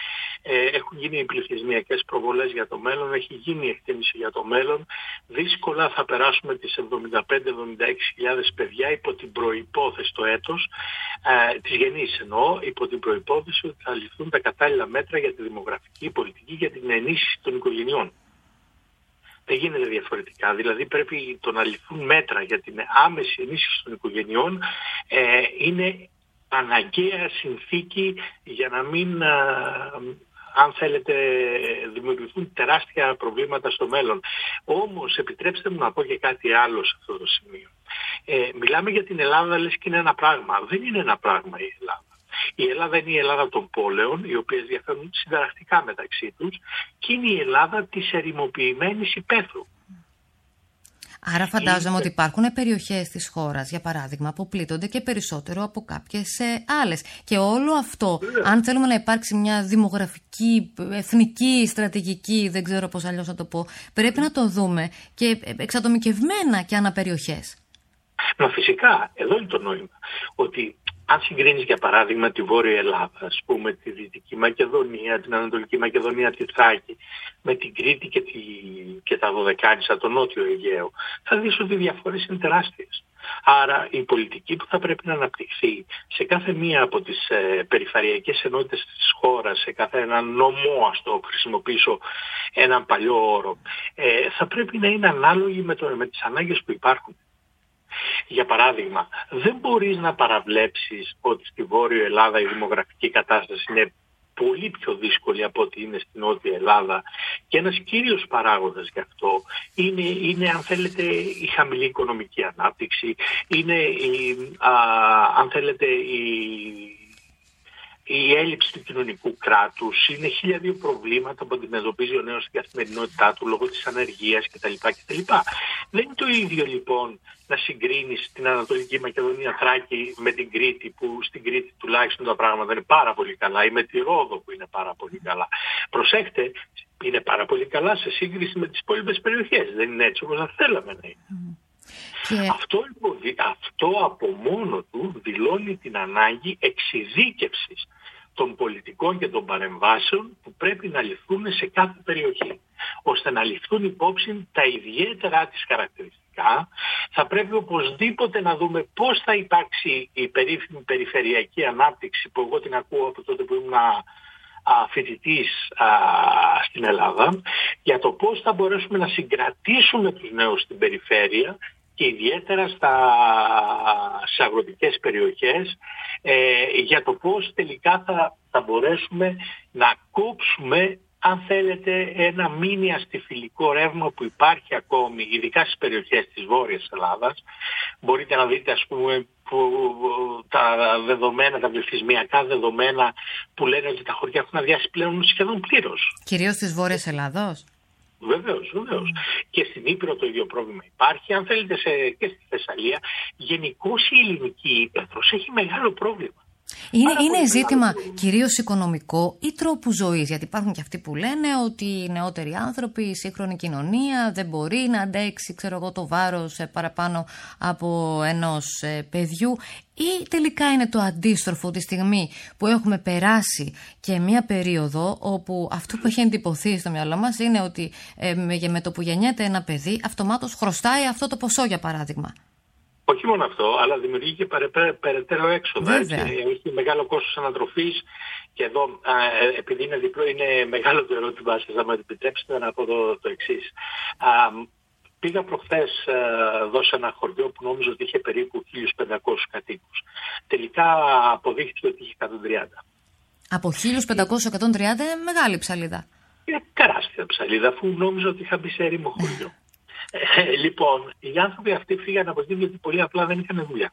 ε, έχουν γίνει οι πληθυσμιακές προβολές για το μέλλον, έχει γίνει η εκτίμηση για το μέλλον. Δύσκολα θα περάσουμε τις εβδομήντα πέντε με εβδομήντα έξι χιλιάδες παιδιά υπό την προϋπόθεση το έτος, ε, της γεννήσης εννοώ, υπό την προϋπόθεση ότι θα ληφθούν τα κατάλληλα μέτρα για τη δημογραφική πολιτική, για την ενίσχυση των οικογενειών. Δεν γίνεται διαφορετικά. Δηλαδή πρέπει το να ληφθούν μέτρα για την άμεση ενίσχυση των οικογενειών ε, είναι αναγκαία συνθήκη για να μην, α, αν θέλετε, δημιουργηθούν τεράστια προβλήματα στο μέλλον. Όμως επιτρέψτε μου να πω και κάτι άλλο σε αυτό το σημείο. Ε, μιλάμε για την Ελλάδα λες και είναι ένα πράγμα. Δεν είναι ένα πράγμα η Ελλάδα. Η Ελλάδα είναι η Ελλάδα των πόλεων, οι οποίες διαφέρουν συνταρακτικά μεταξύ τους, και είναι η Ελλάδα της ερημοποιημένης υπαίθρου. Άρα φαντάζομαι ότι υπάρχουν περιοχές της χώρας, για παράδειγμα, που πλήττονται και περισσότερο από κάποιες ε, άλλες. Και όλο αυτό, yeah. αν θέλουμε να υπάρξει μια δημογραφική, εθνική στρατηγική, δεν ξέρω πώς αλλιώς να το πω, πρέπει να το δούμε και εξατομικευμένα και αναπεριοχές. Μα φυσικά, εδώ είναι το νόημα. Ότι αν συγκρίνεις για παράδειγμα τη Βόρεια Ελλάδα, ας πούμε τη Δυτική Μακεδονία, την Ανατολική Μακεδονία, τη Θράκη, με την Κρήτη και, τη, και τα Δωδεκάνησα, το Νότιο Αιγαίο, θα δεις ότι οι διαφορές είναι τεράστιες. Άρα η πολιτική που θα πρέπει να αναπτυχθεί σε κάθε μία από τις ε, περιφερειακές ενότητες της χώρας, σε κάθε έναν νομό, ας το χρησιμοποιήσω έναν παλιό όρο, ε, θα πρέπει να είναι ανάλογη με, το, με τις ανάγκες που υπάρχουν. Για παράδειγμα, δεν μπορείς να παραβλέψεις ότι στη Βόρεια Ελλάδα η δημογραφική κατάσταση είναι πολύ πιο δύσκολη από ό,τι είναι στην Νότια Ελλάδα, και ένας κύριος παράγοντας γι' αυτό είναι, είναι αν θέλετε η χαμηλή οικονομική ανάπτυξη, είναι η, α, αν θέλετε η, η έλλειψη του κοινωνικού κράτους, είναι χίλια δύο προβλήματα που αντιμετωπίζει ο νέος στην καθημερινότητά του λόγω της ανεργίας κτλ. κτλ. Δεν είναι το ίδιο λοιπόν να συγκρίνεις την Ανατολική Μακεδονία Θράκη με την Κρήτη, που στην Κρήτη τουλάχιστον τα πράγματα είναι πάρα πολύ καλά, ή με τη Ρόδο που είναι πάρα πολύ καλά. Προσέχτε, είναι πάρα πολύ καλά σε σύγκριση με τις υπόλοιπες περιοχές. Δεν είναι έτσι όπως θα θέλαμε να είναι. Mm. Και... Αυτό, αυτό από μόνο του δηλώνει την ανάγκη εξειδίκευσης των πολιτικών και των παρεμβάσεων που πρέπει να ληφθούν σε κάθε περιοχή, ώστε να ληφθούν υπόψη τα ιδιαίτερα της χαρακτηριστικά. Θα πρέπει οπωσδήποτε να δούμε πώς θα υπάρξει η περίφημη περιφερειακή ανάπτυξη, που εγώ την ακούω από τότε που ήμουν φοιτητής στην Ελλάδα, για το πώς θα μπορέσουμε να συγκρατήσουμε τους νέους στην περιφέρεια και ιδιαίτερα στα, σε αγροτικές περιοχές, ε, για το πώς τελικά θα, θα μπορέσουμε να κόψουμε, αν θέλετε, ένα μίνι αστιφιλικό ρεύμα που υπάρχει ακόμη, ειδικά στις περιοχές της Βόρειας Ελλάδας. Μπορείτε να δείτε, ας πούμε, που, τα δεδομένα, τα πληθυσμιακά δεδομένα που λένε ότι τα χωριά έχουν αδειάσει πλέον σχεδόν πλήρως. Κυρίως της Βόρειας Ελλάδος. Βεβαίως, βεβαίως. Mm. Και στην Ήπειρο το ίδιο πρόβλημα υπάρχει. Αν θέλετε, σε, και στη Θεσσαλία, γενικώς η ελληνική ύπαιθρος έχει μεγάλο πρόβλημα. Είναι, είναι ζήτημα κυρίως οικονομικό ή τρόπου ζωής, γιατί υπάρχουν και αυτοί που λένε ότι οι νεότεροι άνθρωποι, η σύγχρονη κοινωνία δεν μπορεί να αντέξει, ξέρω εγώ, το βάρος παραπάνω από ενός παιδιού, ή τελικά είναι το αντίστροφο, τη στιγμή που έχουμε περάσει και μια περίοδο όπου αυτό που έχει εντυπωθεί στο μυαλό μας είναι ότι ε, με το που γεννιέται ένα παιδί αυτομάτως χρωστάει αυτό το ποσό, για παράδειγμα. Όχι μόνο αυτό, αλλά δημιουργεί και περαιτέρω έξοδα. Έχει μεγάλο κόστος ανατροφής, και εδώ, α, επειδή είναι διπλό, είναι μεγάλο το ερώτημα σας, θα μου επιτρέψετε να πω το, το εξής. Α, πήγα προχθές εδώ σε ένα χωριό που νόμιζα ότι είχε περίπου χίλιους πεντακόσιους κατοίκους. Τελικά αποδείχθηκε ότι είχε εκατόν τριάντα. Από χίλιους πεντακόσιους σε εκατόν τριάντα είναι μεγάλη ψαλίδα. Είναι τεράστια ψαλίδα, αφού νόμιζα ότι είχα μπει σε έρημο χωριό. Ε, λοιπόν, οι άνθρωποι αυτοί φύγανε από εκεί γιατί πολύ απλά δεν είχαν δουλειά.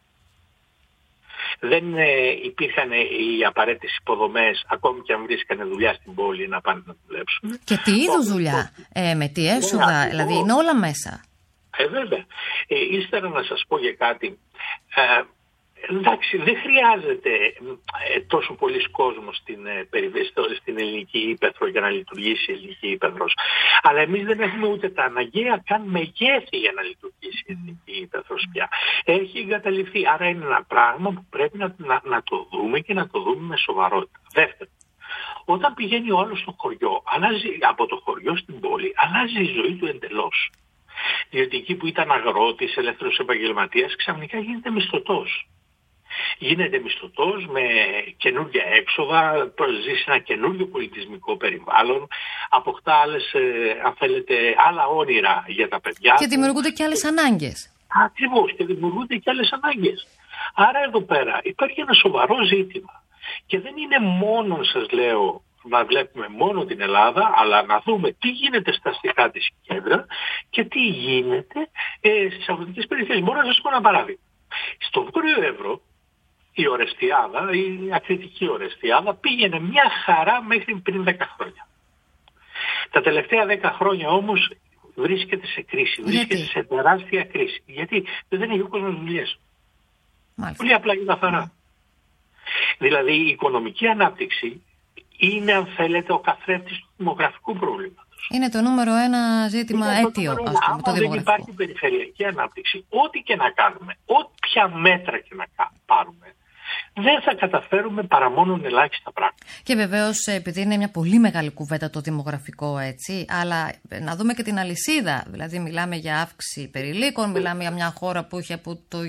Δεν ε, υπήρχαν οι απαραίτητες υποδομές, ακόμη και αν βρίσκανε δουλειά στην πόλη, να πάνε να δουλέψουν. Και τι είδους δουλειά, ε, με τι έσοδα, δηλαδή είναι όλα μέσα. Ε, βέβαια. Ε, ύστερα να σας πω για κάτι. Ε, εντάξει, δεν χρειάζεται ε, τόσο πολλής κόσμος στην, ε, στην ελληνική ύπαιθρο για να λειτουργήσει η ελληνική ύπαιθρος. Αλλά εμείς δεν έχουμε ούτε τα αναγκαία καν μεγέθη για να λειτουργήσει η ελληνική ύπαιθρος πια. Έχει εγκαταλειφθεί. Άρα είναι ένα πράγμα που πρέπει να, να, να το δούμε και να το δούμε με σοβαρότητα. Δεύτερον, Όταν πηγαίνει ο άλλος στο χωριό, αλλάζει, από το χωριό στην πόλη, αλλάζει η ζωή του εντελώς. Διότι εκεί που ήταν αγρότης, ελεύθερος επαγγελματίας, ξαφνικά γίνεται μισθωτός. Γίνεται μισθωτός με καινούργια έξοδα, ζει σε ένα καινούργιο πολιτισμικό περιβάλλον, αποκτά άλλες, αν θέλετε, άλλα όνειρα για τα παιδιά. Και δημιουργούνται και άλλες ανάγκες. Ακριβώς, και δημιουργούνται και άλλες ανάγκες. Άρα εδώ πέρα υπάρχει ένα σοβαρό ζήτημα. Και δεν είναι μόνο, σας λέω, να βλέπουμε μόνο την Ελλάδα, αλλά να δούμε τι γίνεται στα αστικά της κέντρα και τι γίνεται ε, στις αγροτικές περιφέρειες. Μπορώ να σας πω ένα παράδειγμα. Στο Βόρειο Εύρο, η Ορεστιάδα, η ακριτική Ορεστιάδα, πήγαινε μια χαρά μέχρι πριν δέκα χρόνια. Τα τελευταία δέκα χρόνια όμως βρίσκεται σε κρίση, βρίσκεται Γιατί? σε τεράστια κρίση. Γιατί δεν έχει ο κόσμος δουλειές. Πολύ απλά και καθαρά. Δηλαδή η οικονομική ανάπτυξη είναι, αν θέλετε, ο καθρέφτης του δημογραφικού προβλήματος. Είναι το νούμερο ένα ζήτημα είναι αίτιο, το ας πούμε, το Αν δεν υπάρχει περιφερειακή ανάπτυξη, ό,τι και να κάνουμε, όποια μέτρα και να πάρουμε, δεν θα καταφέρουμε παρά μόνο ελάχιστα πράγματα. Και βεβαίως, επειδή είναι μια πολύ μεγάλη κουβέντα το δημογραφικό, έτσι, αλλά να δούμε και την αλυσίδα. Δηλαδή, μιλάμε για αύξηση περιλίκων, μιλάμε για μια χώρα που είχε από το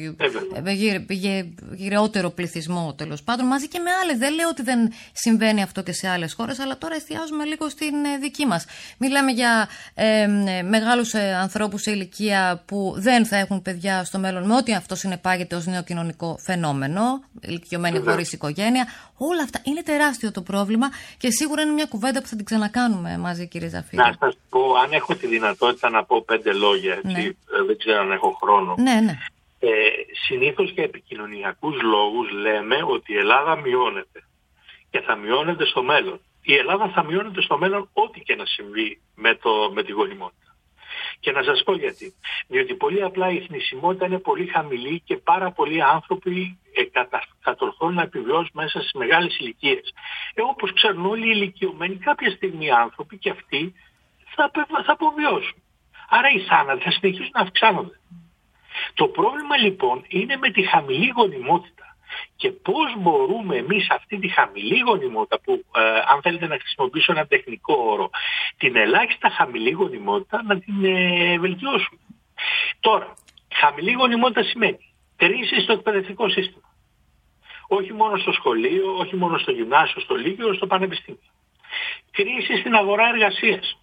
γυραιότερο πληθυσμό, τέλος πάντων, μαζί και με άλλες. Δεν λέω ότι δεν συμβαίνει αυτό και σε άλλες χώρες, αλλά τώρα εστιάζουμε λίγο στην δική μας. Μιλάμε για ε, μεγάλους ε, ανθρώπους σε ηλικία που δεν θα έχουν παιδιά στο μέλλον, με ό,τι αυτό συνεπάγεται ως νέο κοινωνικό φαινόμενο. Ηλικιωμένοι χωρίς οικογένεια. Όλα αυτά είναι τεράστιο το πρόβλημα και σίγουρα είναι μια κουβέντα που θα την ξανακάνουμε μαζί, κύριε Ζαφύρη. Να σας πω, αν έχω τη δυνατότητα να πω πέντε λόγια, έτσι, ναι. Δεν ξέρω αν έχω χρόνο. Ναι, ναι. Ε, συνήθως για επικοινωνιακούς λόγους λέμε ότι η Ελλάδα μειώνεται και θα μειώνεται στο μέλλον. Η Ελλάδα θα μειώνεται στο μέλλον ό,τι και να συμβεί με, το, με τη γονιμότητα. Και να σας πω γιατί. Διότι πολύ απλά η θνησιμότητα είναι πολύ χαμηλή και πάρα πολλοί άνθρωποι κατορθώνουν να επιβιώσουν μέσα στις μεγάλες ηλικίες. Ε, όπως ξέρουν όλοι οι ηλικιωμένοι, κάποια στιγμή οι άνθρωποι και αυτοί θα, θα αποβιώσουν. Άρα οι θάνατοι θα συνεχίσουν να αυξάνονται. Το πρόβλημα λοιπόν είναι με τη χαμηλή γονιμότητα. Και πώς μπορούμε εμείς αυτή τη χαμηλή γονιμότητα που, ε, αν θέλετε να χρησιμοποιήσω ένα τεχνικό όρο, την ελάχιστα χαμηλή γονιμότητα να την ε, βελτιώσουμε. Τώρα, χαμηλή γονιμότητα σημαίνει κρίση στο εκπαιδευτικό σύστημα. Όχι μόνο στο σχολείο, όχι μόνο στο γυμνάσιο, στο λύκειο, στο πανεπιστήμιο. Κρίση στην αγορά εργασίας.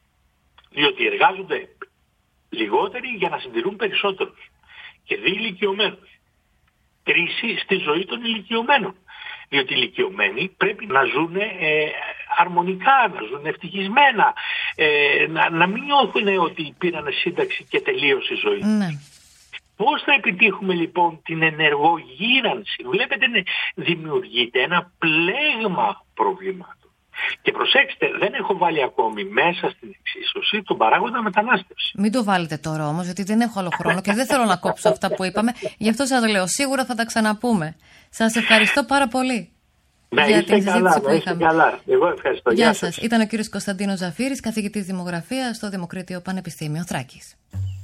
Διότι εργάζονται λιγότεροι για να συντηρούν περισσότερους. Και δύο ηλικιωμένους. Κρίση στη ζωή των ηλικιωμένων. Διότι οι ηλικιωμένοι πρέπει να ζουν ε, αρμονικά, να ζουν ευτυχισμένα, ε, να, να μην νιώθουν ότι πήραν σύνταξη και τελείωσε η ζωή. Ναι. Πώς θα επιτύχουμε λοιπόν την ενεργογύρανση? Βλέπετε, ναι, δημιουργείται ένα πλέγμα προβλήματος. Και προσέξτε, δεν έχω βάλει ακόμη μέσα στην εξίσωση τον παράγοντα μετανάστευση. Μην το βάλετε τώρα όμως, γιατί δεν έχω άλλο χρόνο και δεν θέλω να κόψω αυτά που είπαμε. Γι' αυτό σας λέω, σίγουρα θα τα ξαναπούμε. Σας ευχαριστώ πάρα πολύ. Ναι, για είστε την καλά, συζήτηση που είχαμε. Καλά. Εγώ ευχαριστώ. Γεια, Γεια σας. σας. Ήταν ο κύριος Κωνσταντίνος Ζαφύρης, καθηγητής Δημογραφίας στο Δημοκρίτιο Πανεπιστήμιο Θράκης.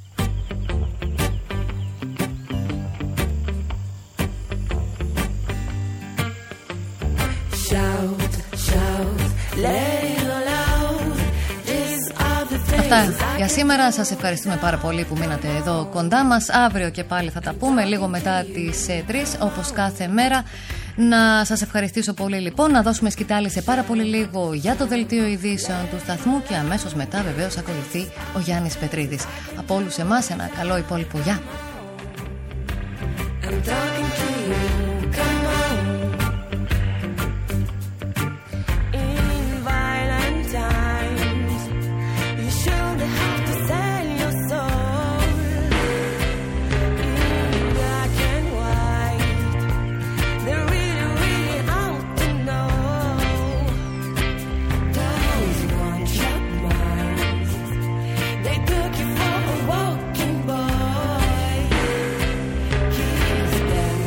Shout, shout, let it all out. These are the things. Αυτά για σήμερα. Σας ευχαριστούμε πάρα πολύ που μείνατε εδώ κοντά μας. Αύριο και πάλι θα τα πούμε λίγο μετά τις τρεις, όπως κάθε μέρα. Να σας ευχαριστήσω πολύ λοιπόν. Να δώσουμε σκητάλη σε πάρα πολύ λίγο για το δελτίο ειδήσεων του σταθμού και αμέσως μετά βεβαίως ακολουθεί ο Γιάννης Πετρίδης. Από όλους εμάς ένα καλό υπόλοιπο γεια. I'm talking to you, come on. In violent times, you should have to sell your soul. In black and white, they're really, really out to know. Those one-shot minds, they took you for a walking boy. Kiss them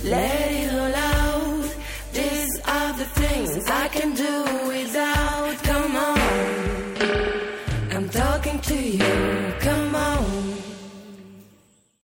let it all out. These are the things I can do without. Come on, I'm talking to you.